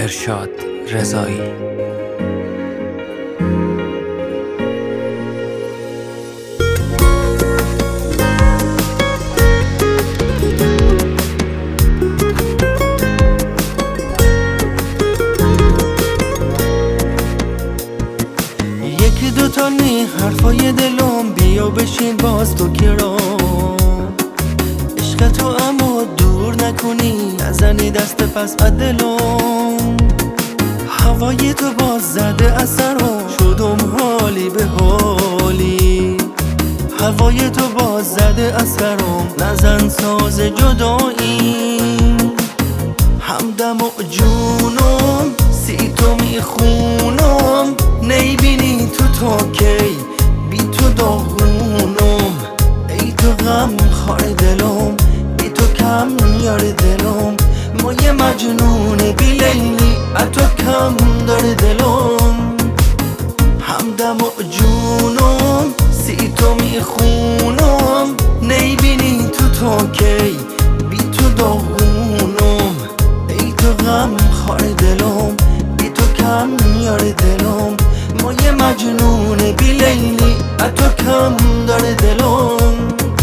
ارشاد رضایی. یکی دوتا نی حرفای دلم، بیا بشین باز تو کرام. عشق تو اما دور نکنی، نزنی دست پس از دلم. هوای تو باز زده اثرم، شدم حالی به حالی. هوای تو باز زده اثرم، نزن ساز جدایی. همدم و جونم سی تو میخونم، نیبینی تو تا کی بی تو داغونم. ای تو غم خار دلم، بی تو کم یار دلم. ما یه مجنون بی لیلی، از تو کم داره دلم. همدم و جونم سی تو میخونم، نیبینی تو تا کی بی تو داغونم. ای تو غم خار دلم، بی تو کم یار دلم. ما یه مجنون بی لیلی، از تو کم داره دلم.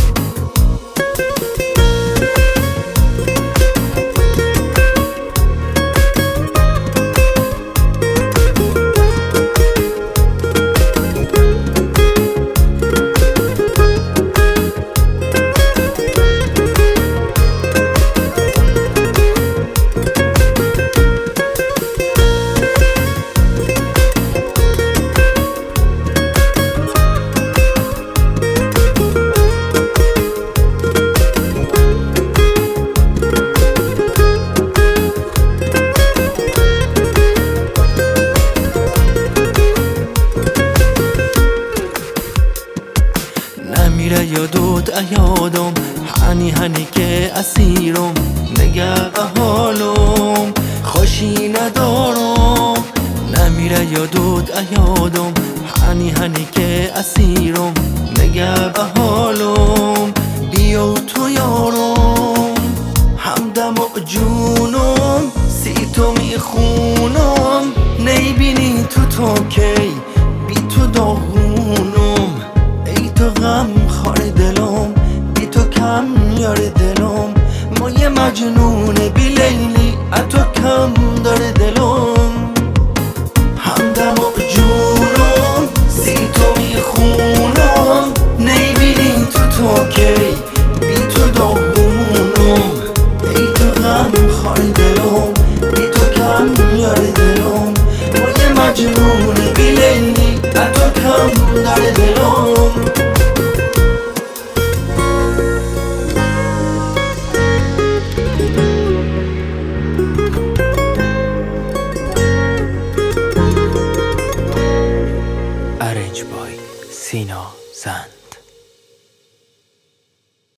نمیره یادت ایادم، هنی که اسیرم. نگه حالم خوشی ندارم. نمیره یادت ایادم، هنی که اسیرم. نگه حالم بیا تو یارم. همدم و جونم سی تو میخونم، نیبینی تو تا کی بی تو داغونم. ای تو غم خار دلم، بی تو کم یار دلم. ما یه مجنون بی لیلی، از تو کم داره دلم. همدم و جونم سی تو میخونم، نیبینی تو تا کی بی تو داغونم. ای تو غم خار دلم، بی تو کم یار دلم. ما یه مجنون بی لیلی، از تو کم داره دلم. Arranged by Sina.